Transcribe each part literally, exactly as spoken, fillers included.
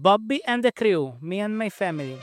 Bobby and the Crew, Me and My Family.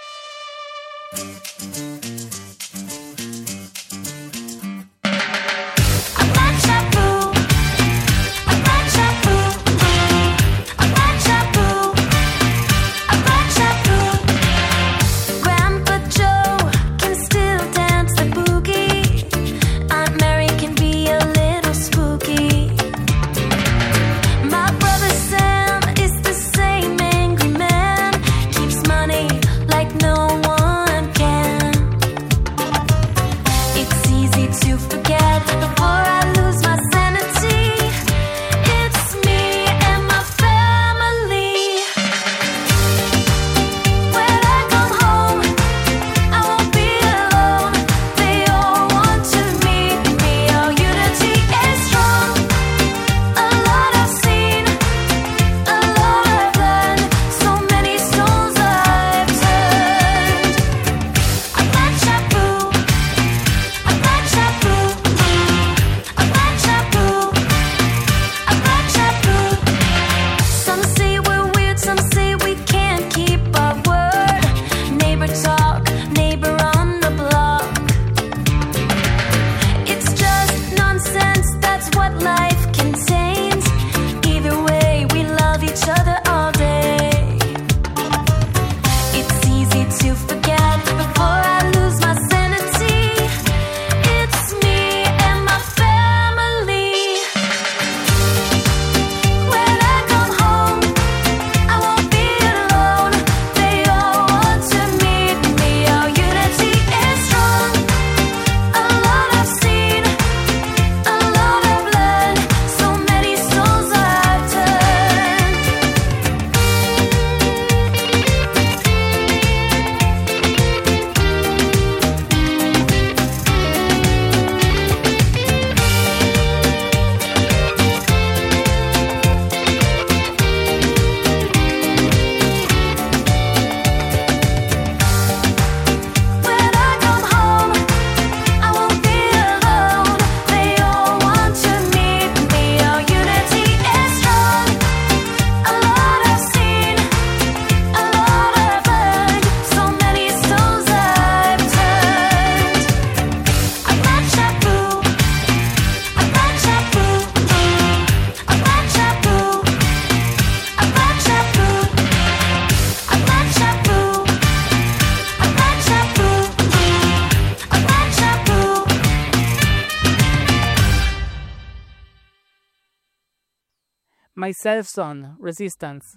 Myself Son, Resistance.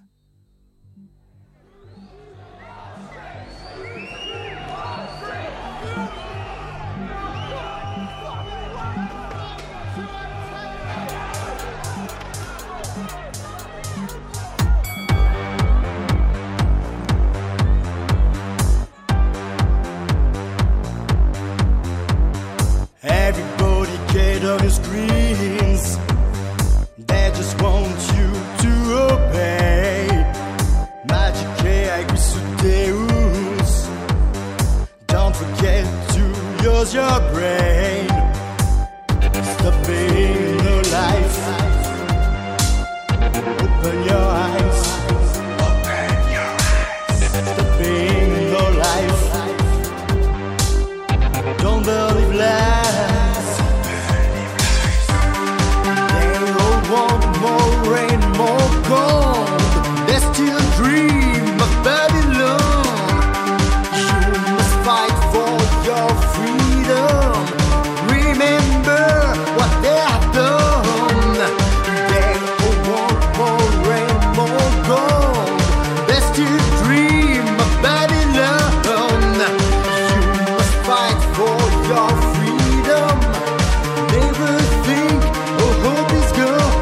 Everybody get on the screens. They just want you to obey. Magic I wish Deus. Don't forget to use your brain. Stop being no life. Open your eyes. Open your eyes. Stop being no life. Don't believe lies. They all want more rain, more gold. They still dream of Babylon. You must fight for your freedom. Remember what they have done. They all want more rain, more gold. They still dream of Babylon. You must fight for your freedom. Never think all hope is gone.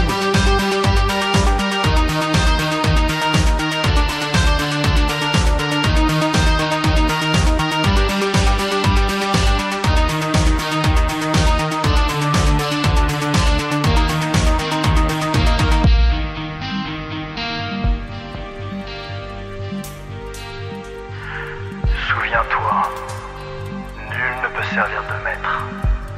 Souviens-toi, nul ne peut servir de maître.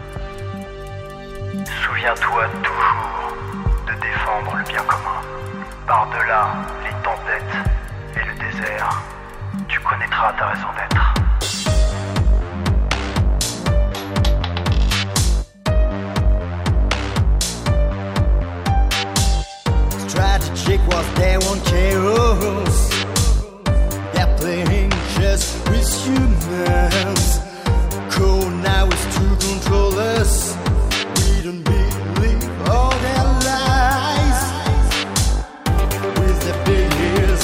Souviens-toi toujours de défendre le bien commun. Par-delà les tempêtes et le désert, tu connaîtras ta raison d'être. Strategic was there on chaos. They're playing chess with humans. Cool now is to control us. We don't believe all their lies. With their big ears,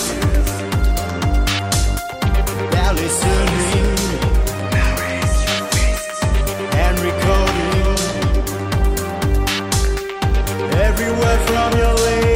they're listening and recording every word from your lips.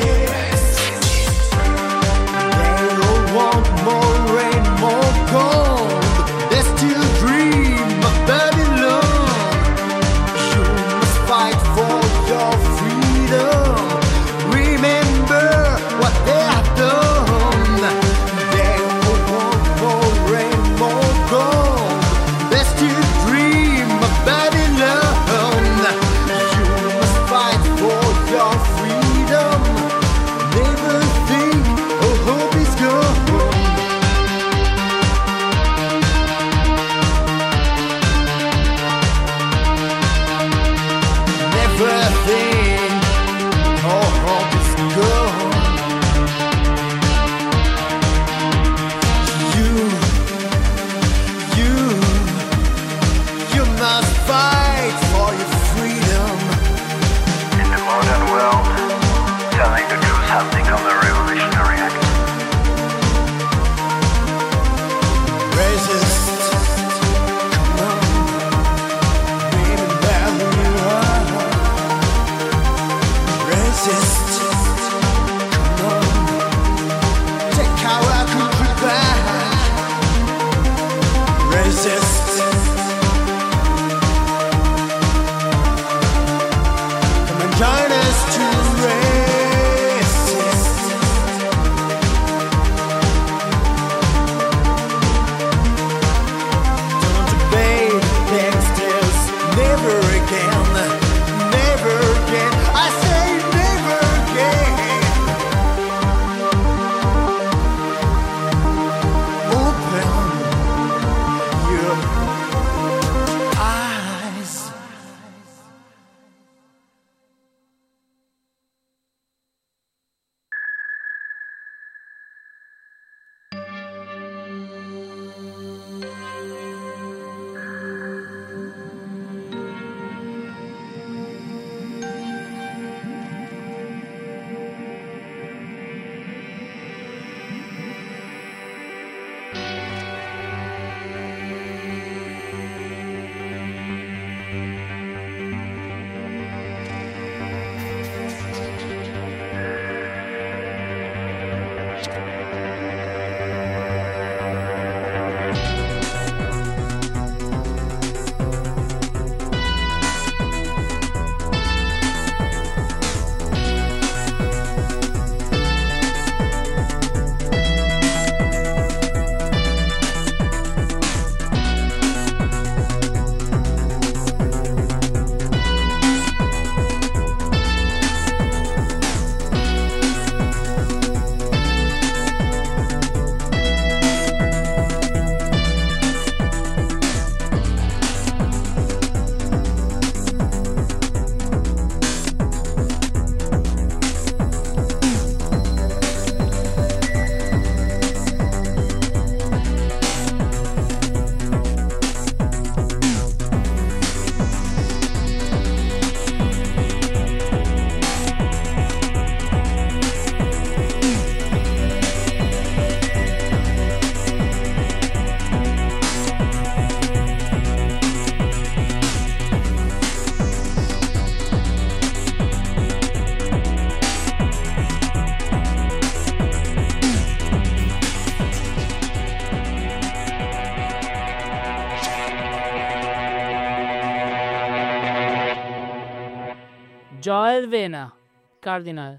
Joel Vena, Cardinal.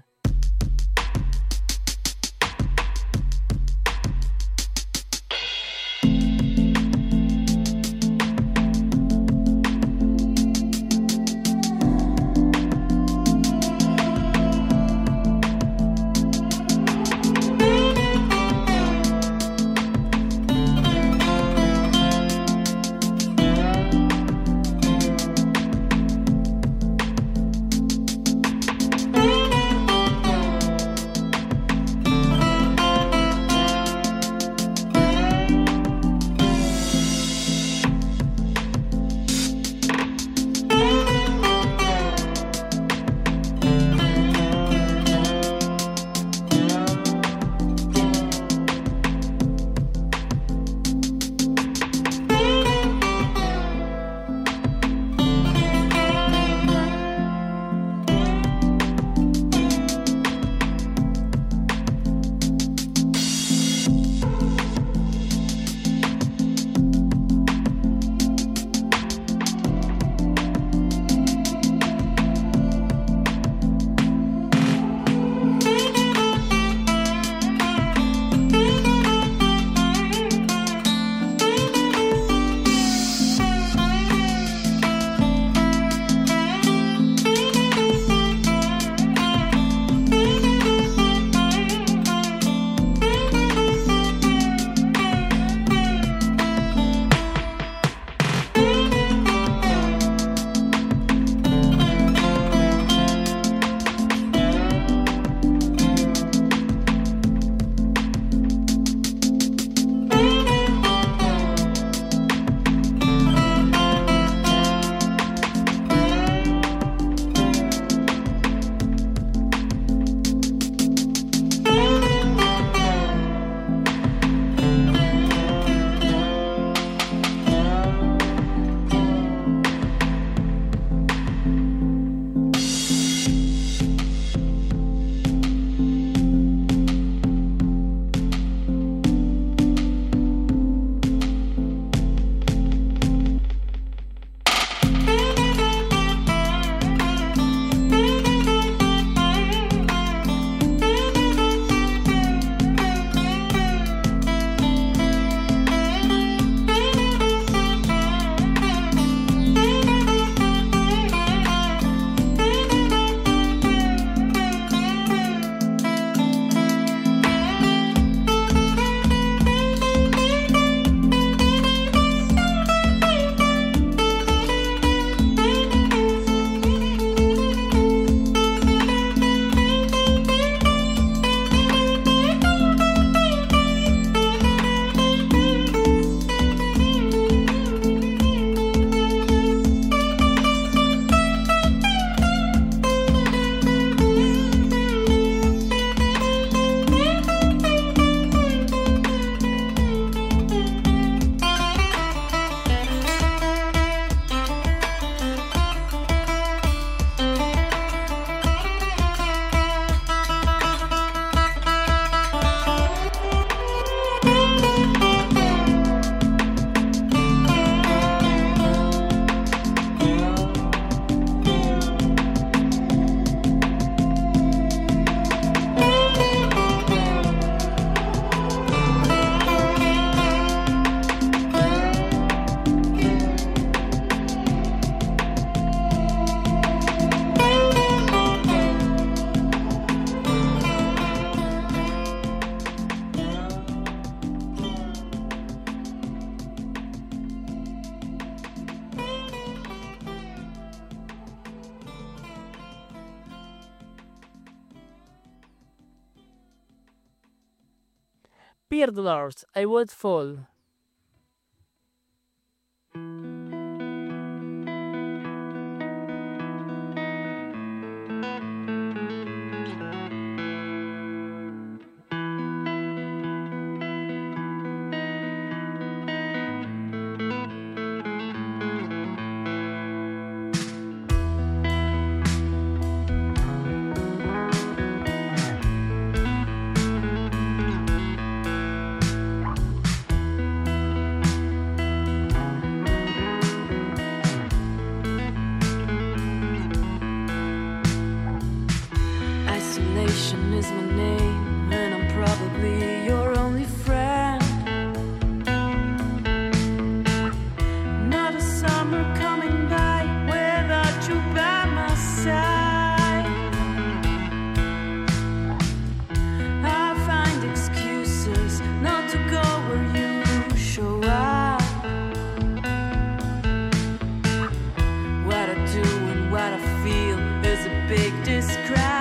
Peddlers, I Would Fall. Isolation is my name, and I'm probably your only friend. Not a summer coming by without you by my side. I find excuses not to go where you show up. What I do and what I feel is a big discrepancy.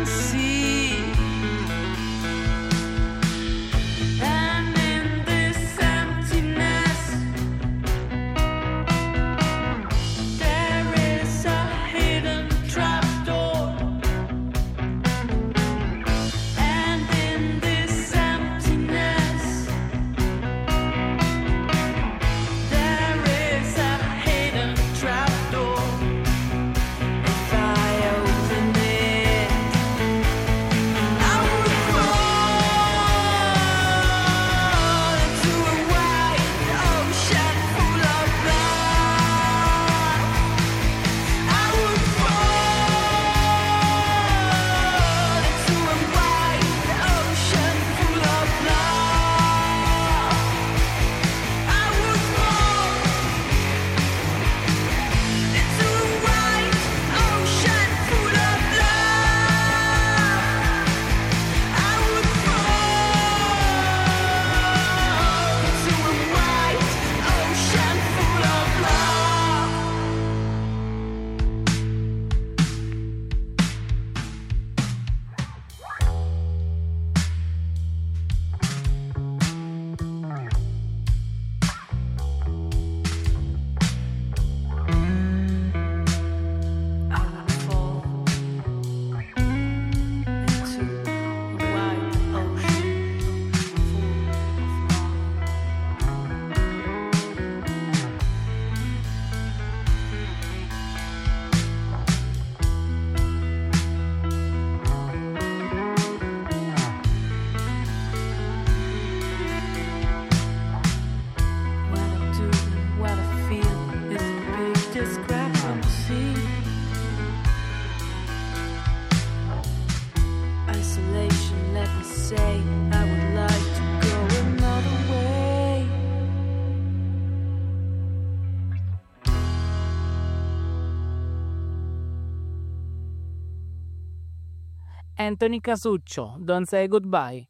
Anthony Casuccio, Don't Say Goodbye.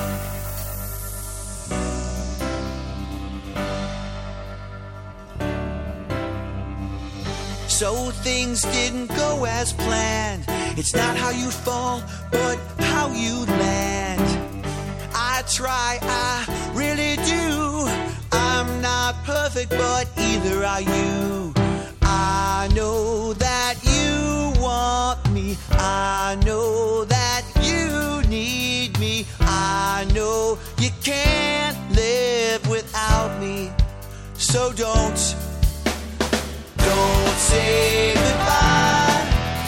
So things didn't go as planned. It's not how you fall, but how you land. I try, I really do. I'm not perfect, but either are you. I know that you want me. I know that you need me. I know you can't live without me. So don't, don't say goodbye.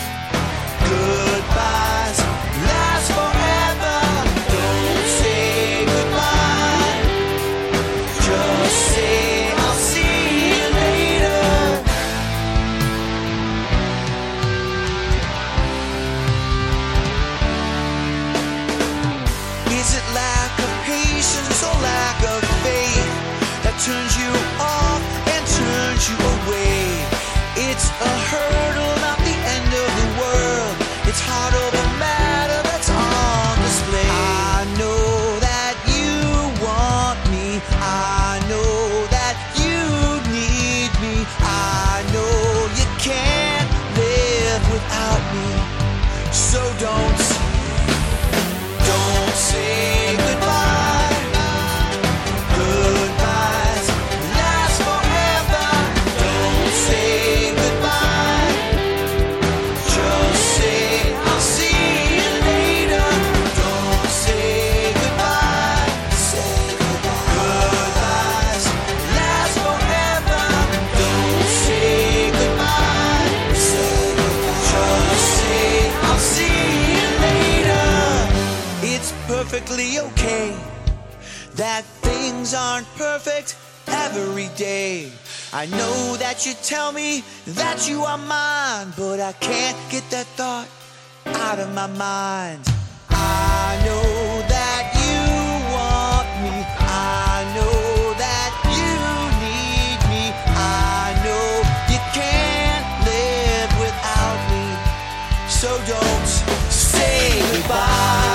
Goodbyes last forever. Don't say goodbye. Just say I'll see you later. Is it lack of patience or lack of faith that turns you off and turns perfectly okay, that things aren't perfect every day. I know that you tell me that you are mine, but I can't get that thought out of my mind. I know that you want me, I know that you need me, I know you can't live without me, so don't say goodbye.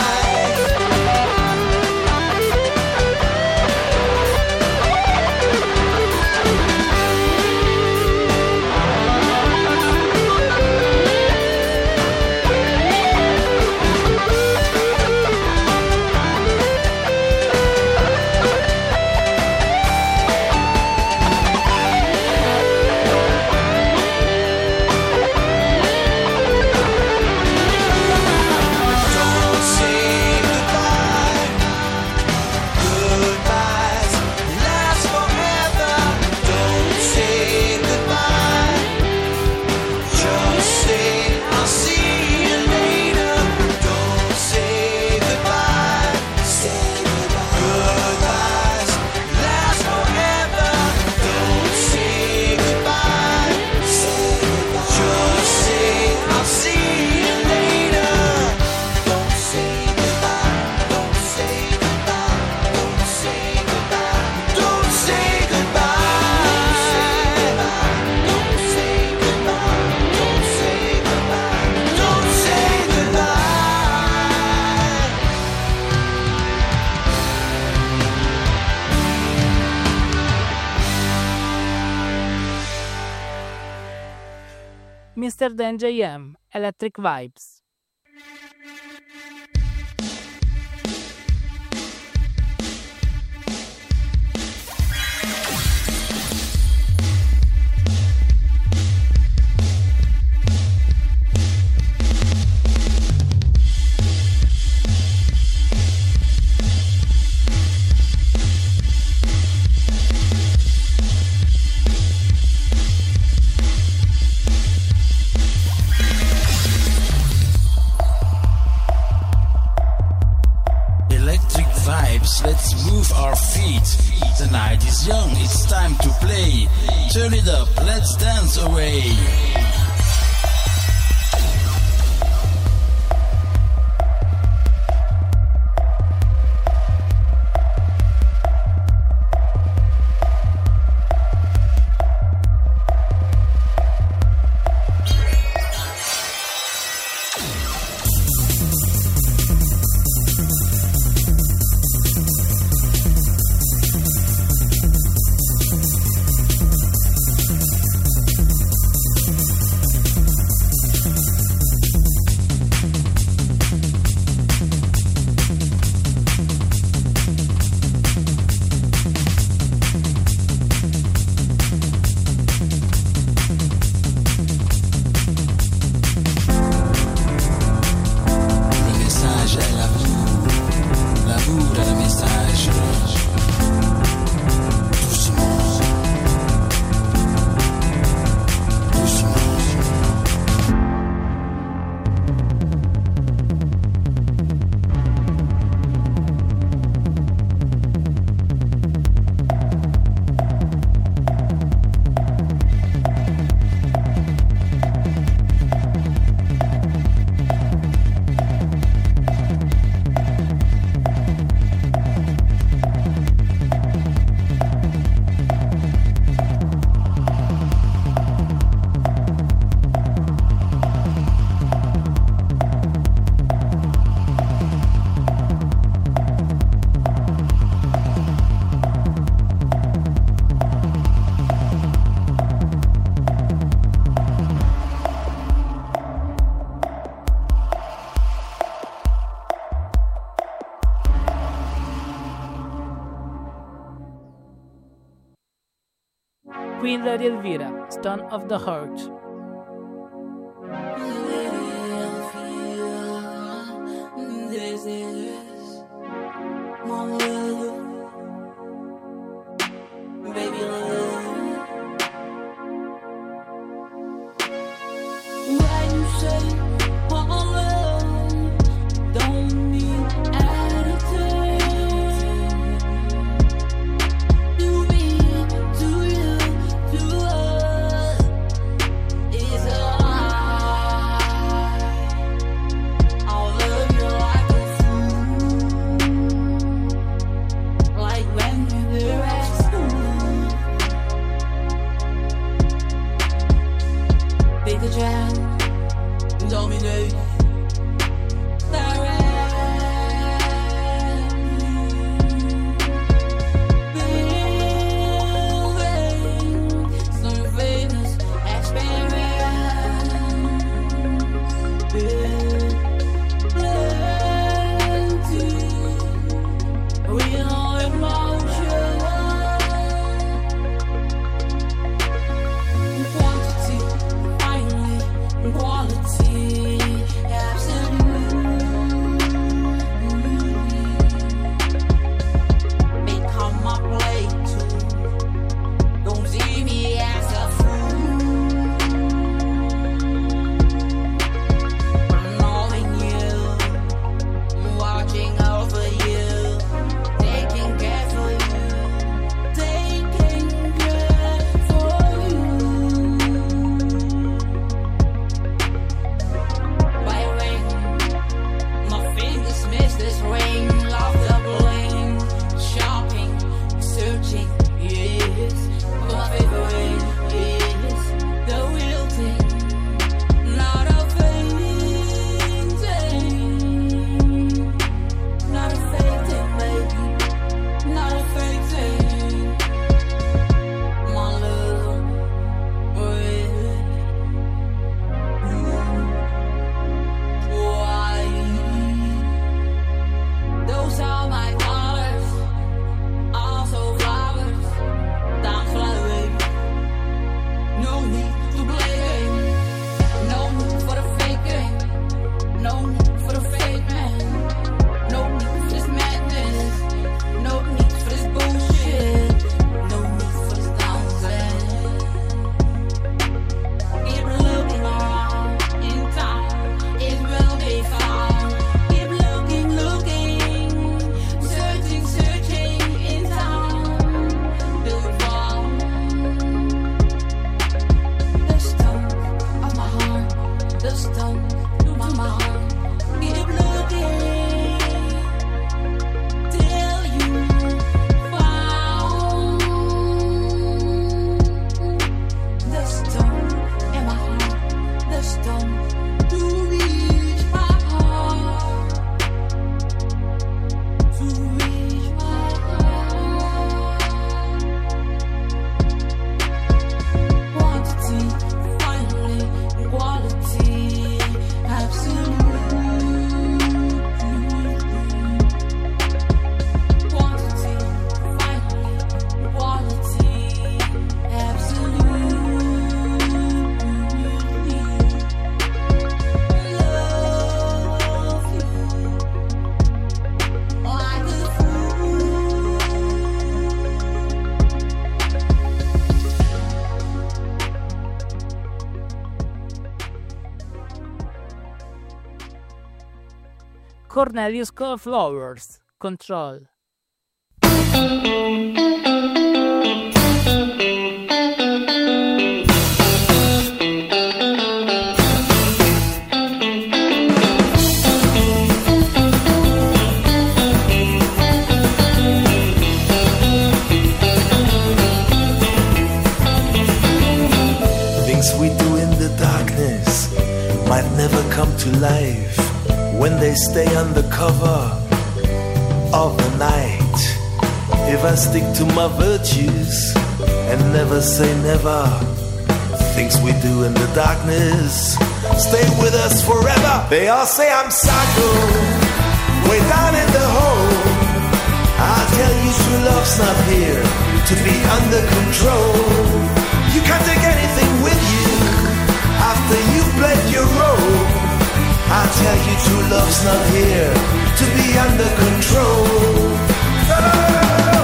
mister Dan J M, Electric Vibes. Let's move our feet. The night is young, it's time to play. Turn it up, let's dance away. Queen Lady Elvira, Stone of the Heart. Why you say all love don't mean attitude? Cornelius Flowers, Control. Things we do in the darkness might never come to life when they stay under cover of the night. If I stick to my virtues and never say never, things we do in the darkness stay with us forever. They all say I'm psycho, way down in the hole. I'll tell you true love's not here to be under control. You can't take anything with you after you've played your role. I tell you true love's not here to be under control. Oh!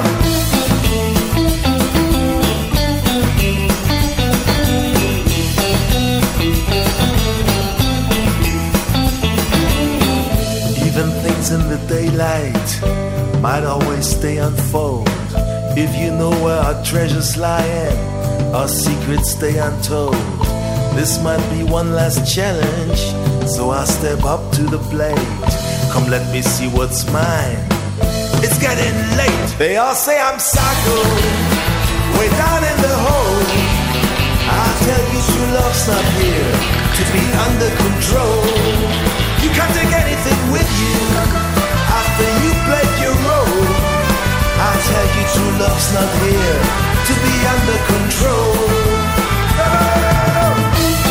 Even things in the daylight might always stay unfold. If you know where our treasures lie, our secrets stay untold. This might be one last challenge, so I'll step up to the plate. Come let me see what's mine. It's getting late. They all say I'm psycho, way down in the hole. I'll tell you true love's not here to be under control. You can't take anything with you after you played your role. I'll tell you true love's not here to be under control. Oh!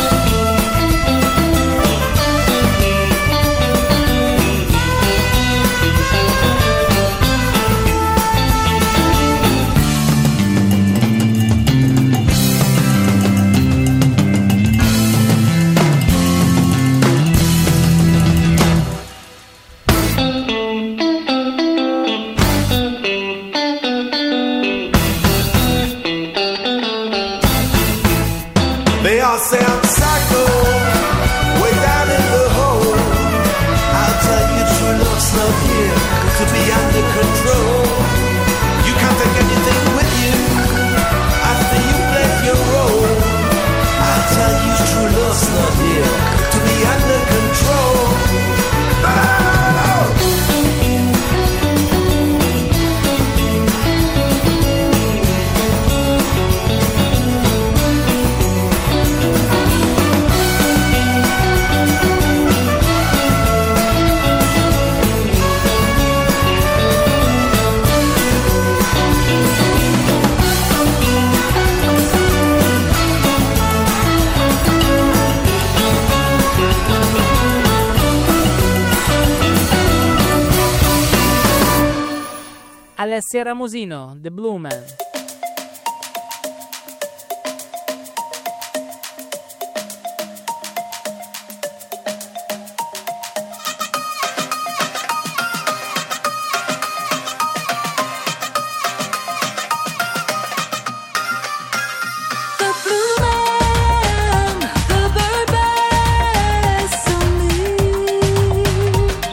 They all say I'm psycho, way down in the hole. I'll tell you true love's not here to be under control. You can't take anything with you after you played your role. I'll tell you true love's not here to be under control. Oh! Alessia Ramosino, The Blue Man.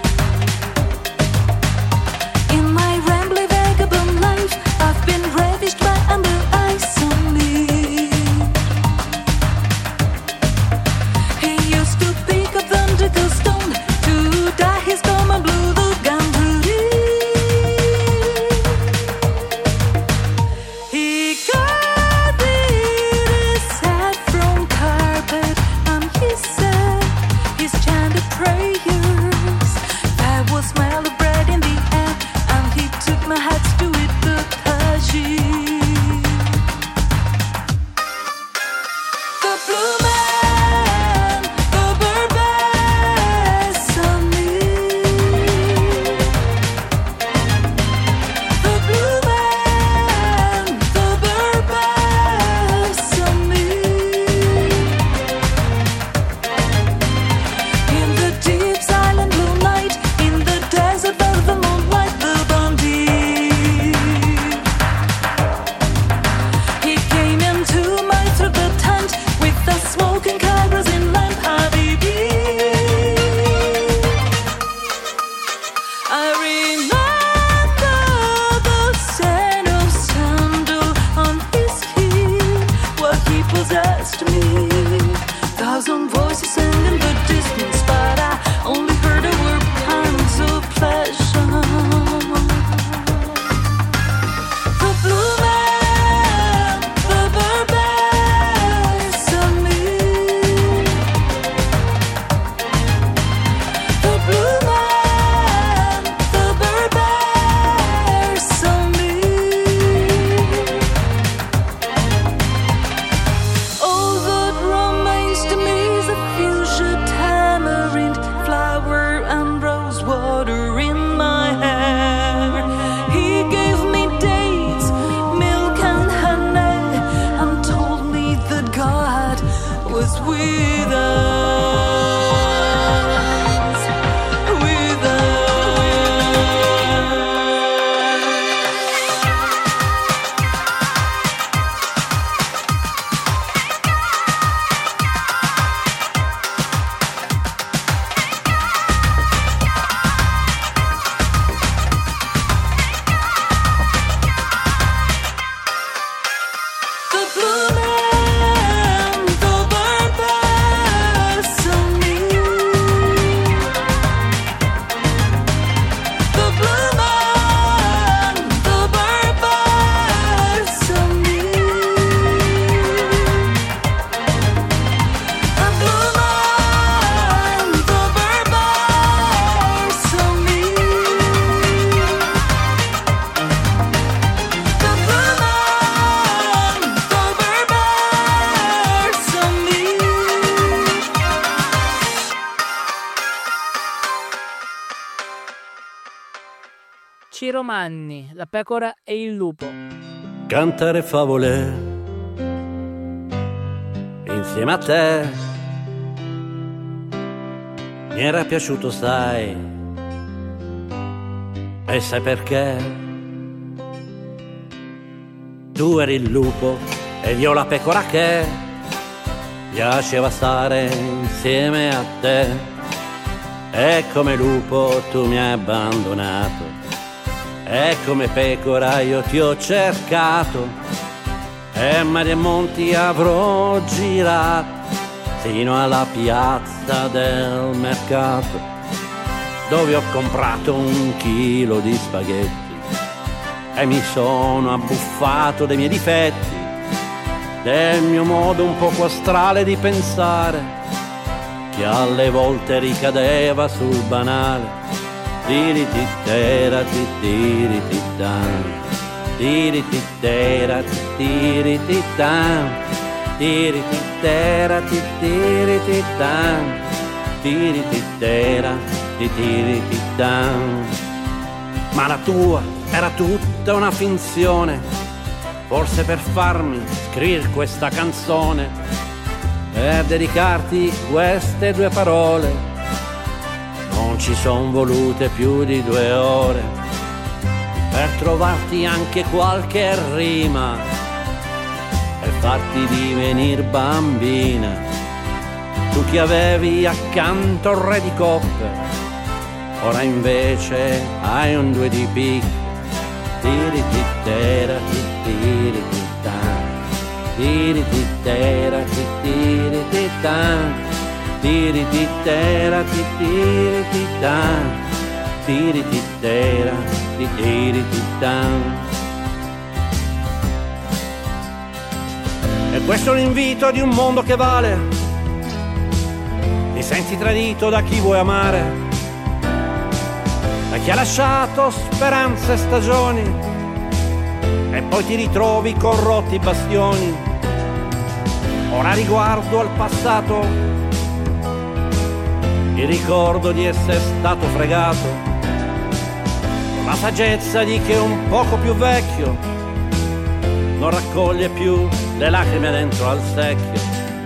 In my rambling vagabond life, I've been ravished Ciro Manni, La pecora e il lupo. Cantare favole insieme a te mi era piaciuto, sai, e sai perché? Tu eri il lupo ed io la pecora che piaceva stare insieme a te, e come lupo tu mi hai abbandonato, e come pecora io ti ho cercato, e mari e monti avrò girato fino alla piazza del mercato, dove ho comprato un chilo di spaghetti e mi sono abbuffato dei miei difetti, del mio modo un poco astrale di pensare, che alle volte ricadeva sul banale. Tirititera titirititan, tirititera titirititan, tirititera titirititan, tirititera titirititan. Ma la tua era tutta una finzione, forse per farmi scrivere questa canzone, per dedicarti queste due parole. Non ci son volute più di due ore per trovarti anche qualche rima e farti divenir bambina. Tu che avevi accanto il re di coppe, ora invece hai un due di picche. Tirititera titirititan, tirititera titirititan, tirititera titirititan, tirititera titirititan. E questo è un invito di un mondo che vale. Ti senti tradito da chi vuoi amare, da chi ha lasciato speranze e stagioni, e poi ti ritrovi con rotti bastioni. Ora riguardo al passato, il ricordo di essere stato fregato, con la saggezza di chi è un poco più vecchio non raccoglie più le lacrime dentro al secchio.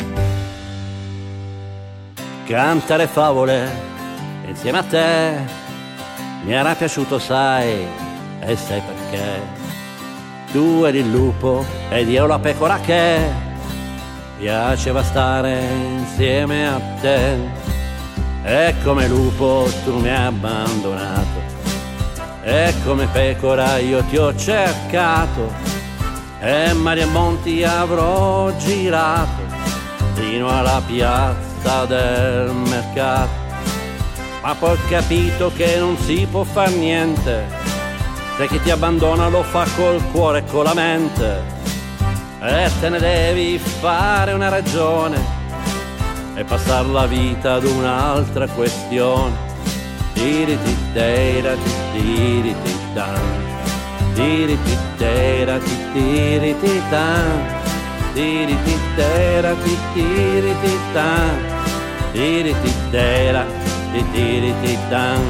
Cantare favole insieme a te mi era piaciuto, sai, e sai perché? Tu eri il lupo ed io la pecora che piaceva stare insieme a te. E come lupo tu mi hai abbandonato, e come pecora io ti ho cercato, e mari e monti avrò girato fino alla piazza del mercato. Ma poi ho capito che non si può far niente, se chi ti abbandona lo fa col cuore e con la mente, e te ne devi fare una ragione e passare la vita ad un'altra questione. Tirititera titirititan, tirititera titirititan, tirititera titirititan, tirititera titirititan.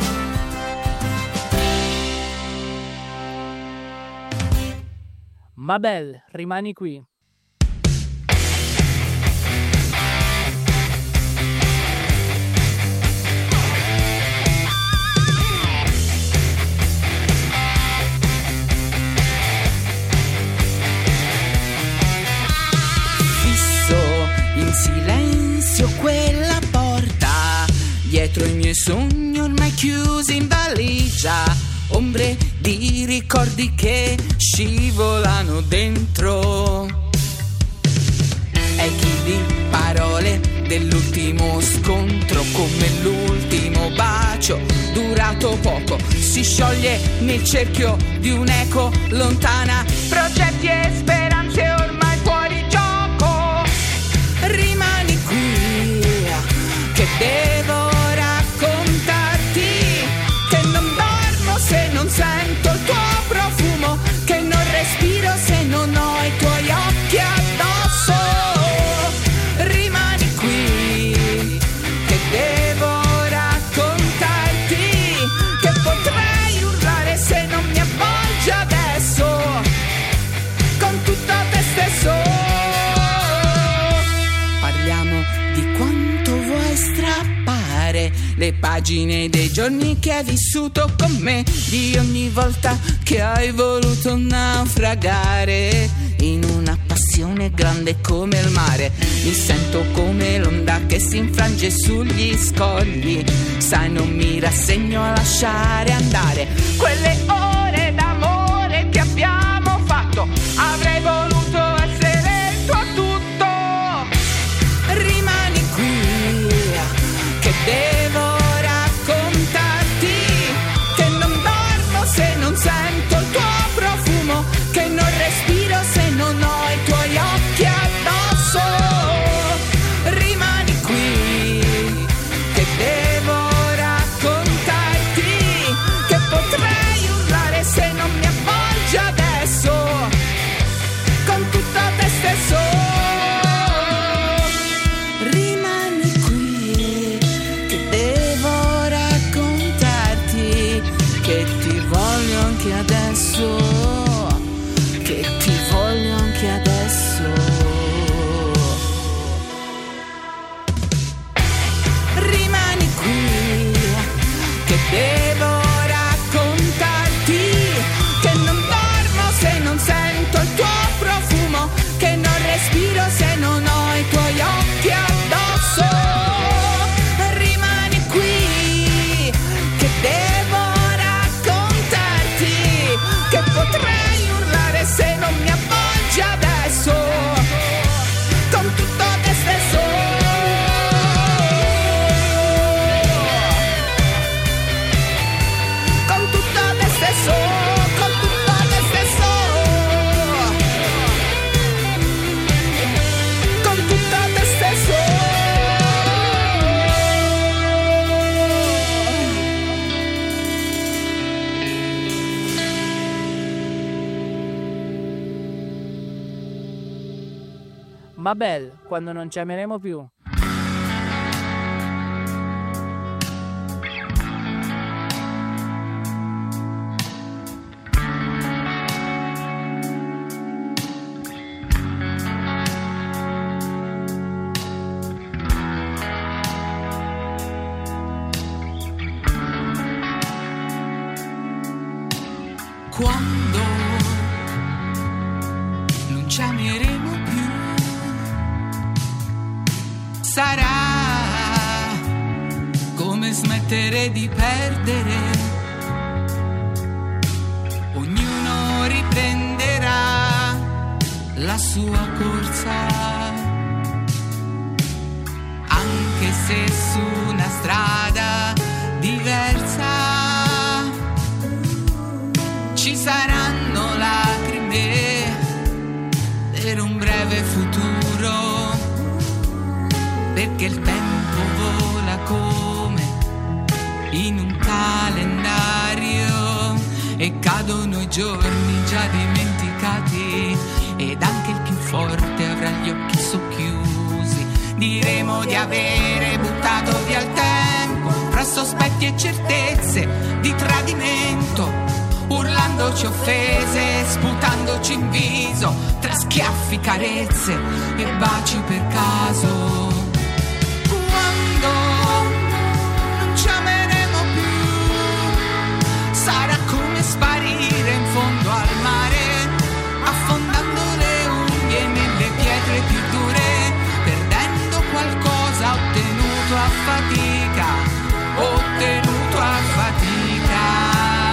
Mabel, rimani qui. Silenzio quella porta, dietro i miei sogni ormai chiusi in valigia, ombre di ricordi che scivolano dentro. E chi di parole dell'ultimo scontro, come l'ultimo bacio durato poco, si scioglie nel cerchio di un'eco lontana, progetti e speranze ormai fuori gioco. Rimani qui, che devo raccontarti, che non dormo se non sento il tuo profumo, che non respiro se non ho i tuoi occhi addosso. Rimani qui, che devo raccontarti, che potrei urlare se le pagine dei giorni che hai vissuto con me, di ogni volta che hai voluto naufragare in una passione grande come il mare. Mi sento come l'onda che si infrange sugli scogli, sai, non mi rassegno a lasciare andare quelle ore d'amore che abbiamo fatto. Avrei voluto essere il tuo tutto. Rimani qui, che devo raccontarti, che non dormo se non sento il tuo profumo, che non respiro se non ho i tuoi occhi addosso. Rimani qui, che devo raccontarti, che potrei urlare se non mi avvolgi adesso con tutto te stesso. Rimani qui, che devo raccontarti, che ti voglio anche adesso, che ti voglio anche adesso. Rimani qui, che devo raccontarti, che non dormo se non sento il tuo profumo, che non respiro se non ho i tuoi occhi addosso. Rimani qui, che devo raccontarti, che potrei urlare se non mi avvolgi adesso con tutto te stesso. Con tutto te stesso, con tutto te stesso, con tutto te stesso. Mabel, quando non ci ameremo più. Quando non ci ameremo più, sarà come smettere di perdere. Ognuno riprenderà la sua corsa, anche se su una strada diversa. Ci saranno lacrime per un breve futuro, perché il tempo vola come in un calendario e cadono i giorni già dimenticati, ed anche il più forte avrà gli occhi socchiusi. Diremo di avere buttato via il tempo fra sospetti e certezze di tradimento, urlandoci offese, sputandoci in viso, tra schiaffi, carezze e baci per caso. Quando non ci ameremo più, sarà come sparire in fondo al mare, affondando le unghie nelle pietre più dure, perdendo qualcosa ottenuto a fatica, ottenuto a fatica.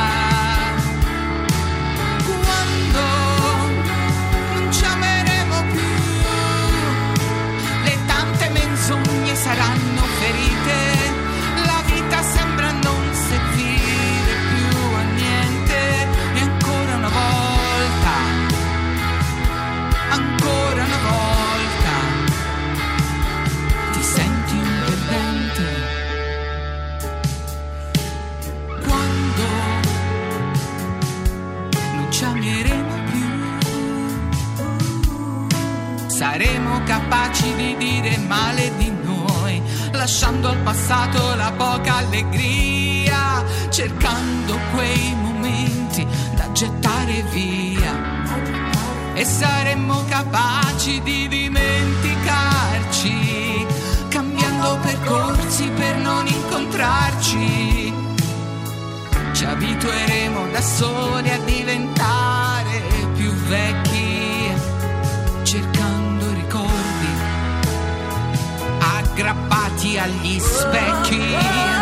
Saranno ferite, la vita sembra non servire più a niente, e ancora una volta, ancora una volta, ti senti un perdente. Quando non ci ameremo più, saremo capaci di dire male di noi, lasciando al passato la poca allegria, cercando quei momenti da gettare via. E saremmo capaci di dimenticarci, cambiando percorsi quasi per non incontrarci. Ci abitueremo da soli a diventare più vecchi, cercando ricordi aggrappati agli specchi.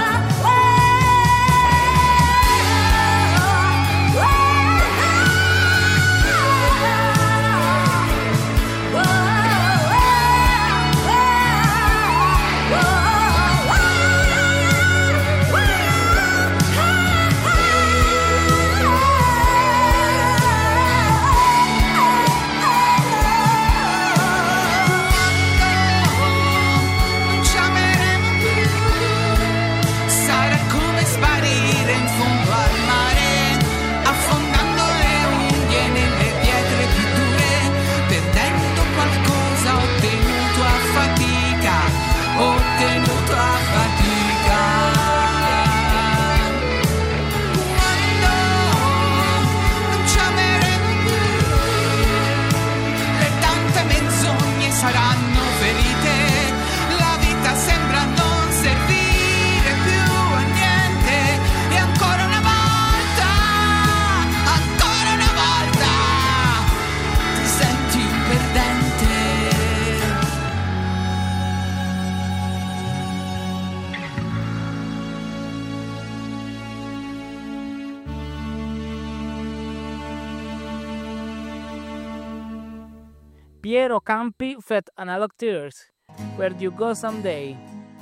Piero Campi Fat Analog Tears, Where Do You Go Someday?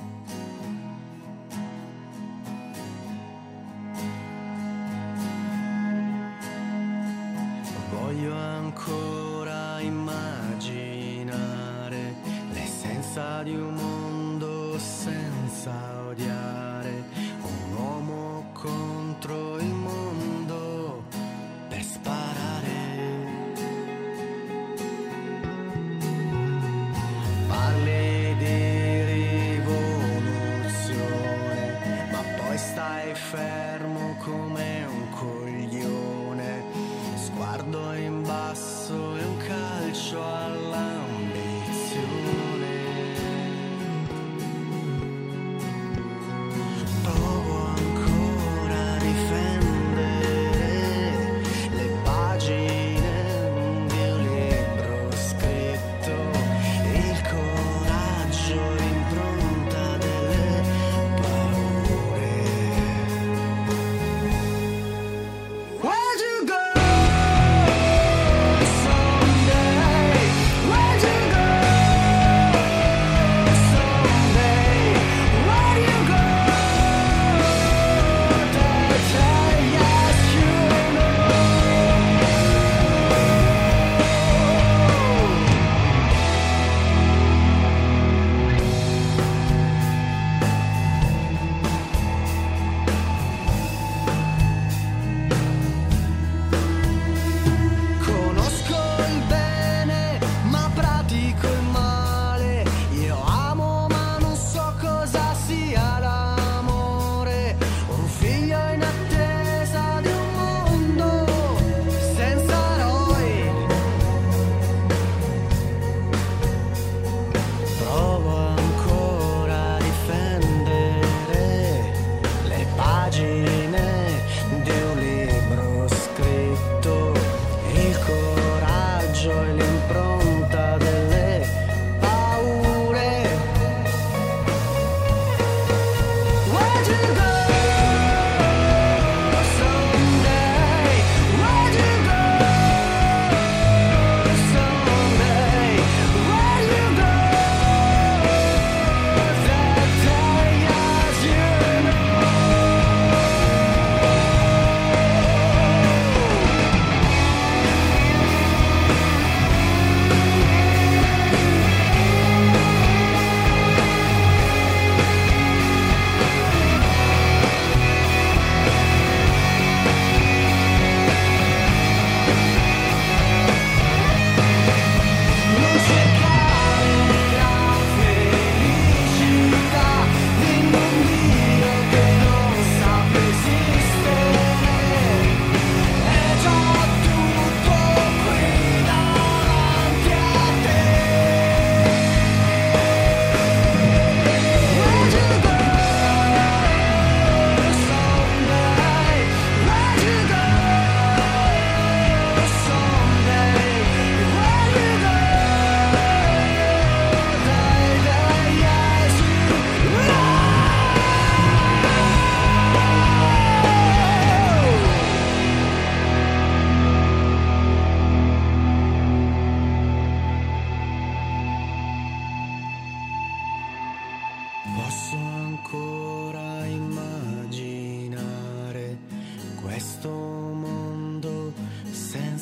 Voglio ancora immaginare l'essenza di un mondo senza odiare, un uomo contro il mondo per sparare. Parli di rivoluzione, ma poi stai fermo come un coglione, sguardo in basso e un calcio all'ambizione.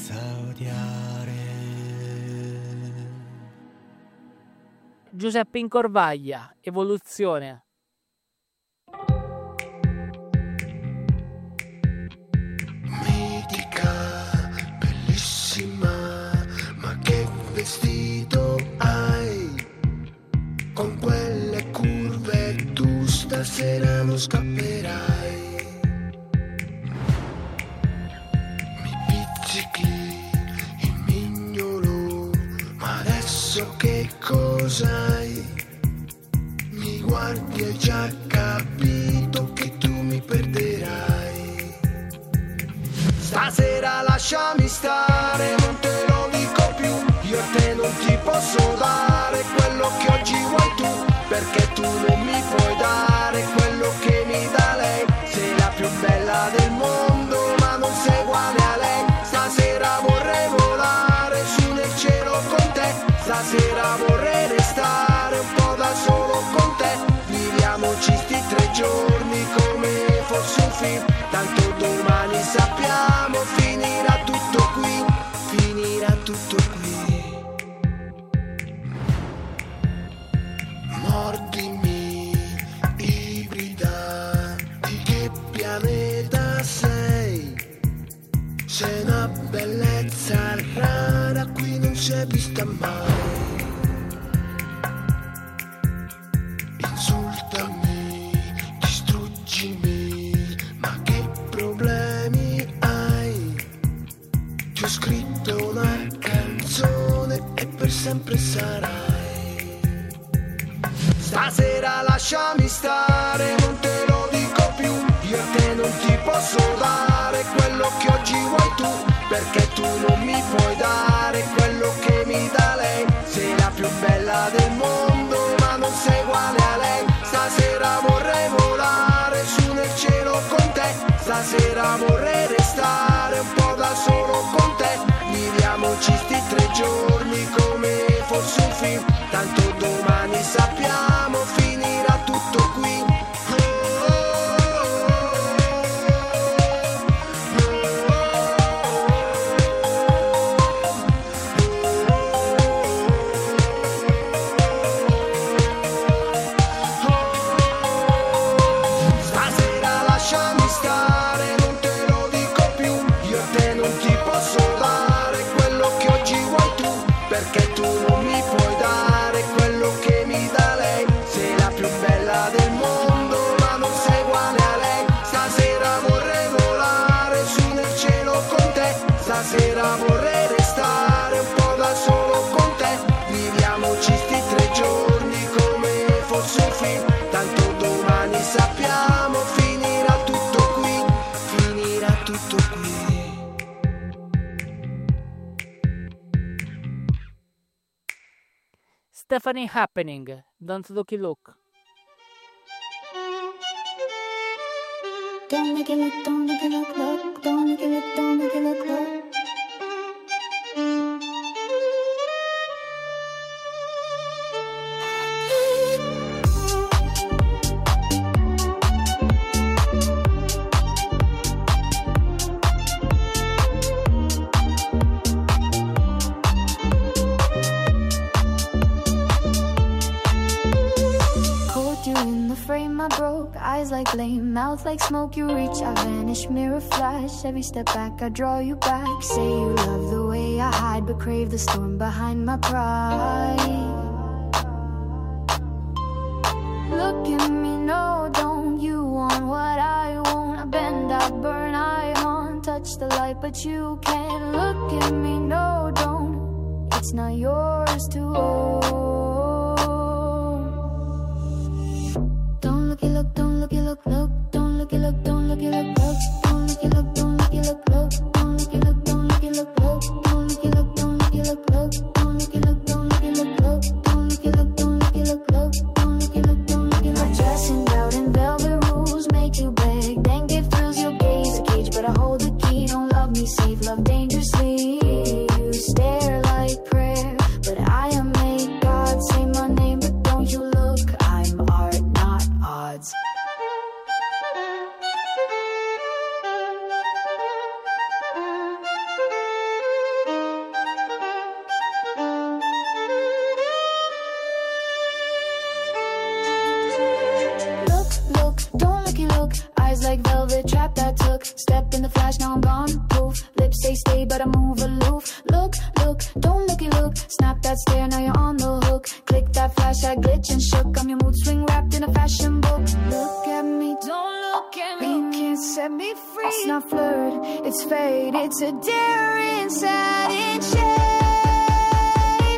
senza odiare. Giuseppe Incorvaglia, Evoluzione. Mitica, bellissima, ma che vestito hai? Con quelle curve tu stasera non scapperai. Mi pizzichi il mignolo, ma adesso che cos'hai? Mi guardi e hai già capito che tu mi perderai. Stasera lasciami stare, non te lo dico più. Io a te non ti posso dare quello che oggi vuoi tu, perché tu non mi puoi dare quello che mi dà lei. Sei la più bella del mondo, ma non sei uguale a lei. Stasera vorrei volare su nel cielo con te. Stasera vorrei restare un po' da solo con te. Viviamoci sti tre giorni come fosse un film. Tanto domani sappiamo finirà tutto qui, finirà tutto qui. Mordimi, ibrida, di che pianeta sei? Sei una bellezza rara, qui non si è vista mai. Insultami, distruggimi, ma che problemi hai? Ti ho scritto una canzone e per sempre sarai. Stasera lasciami stare, non te lo dico più. Io a te non ti posso dare quello che oggi vuoi tu, perché tu non mi puoi dare quello che mi dà lei. Sei la più bella del mondo, ma non sei uguale a lei. Stasera vorrei volare su nel cielo con te. Stasera vorrei restare un po' da solo con te. Viviamoci sti tre giorni come fosse un film. Tanto domani sappiamo finirà tutto qui. Stasera lasciami stare, non te lo dico più. Io a te non ti posso dare quello che oggi vuoi tu, perché tu non mi puoi dare quello che mi dà lei. Sei la più bella del mondo, ma non sei uguale a lei. Stasera vorrei volare su nel cielo con te. Stasera vorrei restare un po' da solo con te. Viviamoci sti tre giorni come fosse un film. Tanto domani sappiamo finirà tutto qui, finirà tutto qui. Stephanie Happening, Don't Looky Look. Don't look it, look, don't look it, look, look. Don't look it, look, don't look it, look, look. Caught you in the frame, I broke. Eyes like flame, mouth like smoke. You reach, I vanish, mirror flash. Every step back, I draw you back. Say you love the way I hide, but crave the storm behind my pride. Look at me, no, don't you want what I want? I bend, I burn, I haunt. Touch the light, but you can't. Look at me, no, don't. It's not yours to own. Don't look it, look, don't look it, look, look. Don't look it, look, don't look it, look, look. Don't look it, look, don't look it, look, look. Don't look it, look, don't look it, look, look. Don't look it, look, don't look it, look, look. Don't look it, look, don't look it, look, look. Don't look it, look, don't look it, look, look. Don't look it, look, don't look it, look, look. Dressing out in velvet rules make you beg, then give thrills your gaze a cage, but I hold the key. Don't love me safe, love dangerously. You stare like prayer, but I am made. God say my name, but don't you look? I'm art, not odds. say stay, but I move aloof. Look, look, don't looky look. Snap that stare, now you're on the hook. Click that flash, I glitch and shook. I'm your mood swing wrapped in a fashion book. Look at me, don't look at me. You can't set me free. It's not flirt, it's fate. It's a dare inside in shape.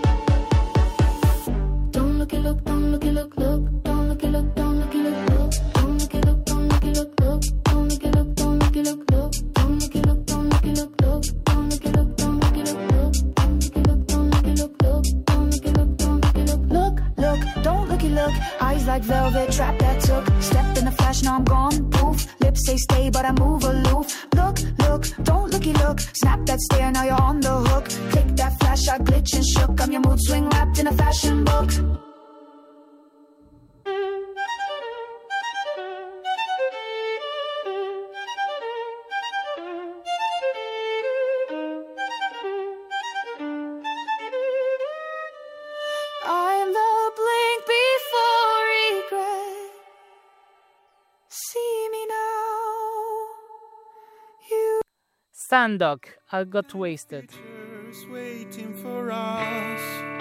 Don't looky look, don't looky look, look. Don't looky look, don't looky look, look. Don't looky look, don't looky look, look. Don't looky look, don't looky look, look. Don't looky look, don't looky look, look. Don't looky look, don't looky look, look. Don't looky look, don't looky look, look. Don't looky look, don't looky look, look, look. Don't looky look. Eyes like velvet, trap that took. Stepped in the flash, now I'm gone, poof. Lips say stay, but I move aloof. Look, look, don't looky look. Snap that stare, now you're on the hook. Click that flash, I glitch and shook. I'm your mood swing wrapped in a fashion book. I'm the blink before regret. See me now. You Sandok, I Got Wasted. Waiting for us.